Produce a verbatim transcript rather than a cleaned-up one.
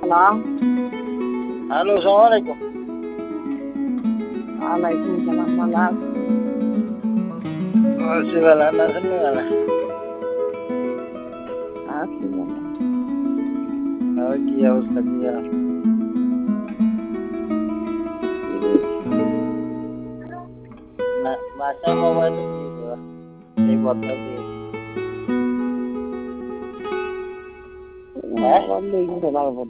Halo. Halo, assalamualaikum. Waalaikumsalam malam. Masih wala na sini wala. Asli ya. Oh, kia Ustaz ya. Nah, masa mau itu gitu. Ribut lagi. Eh, kambing itu kalau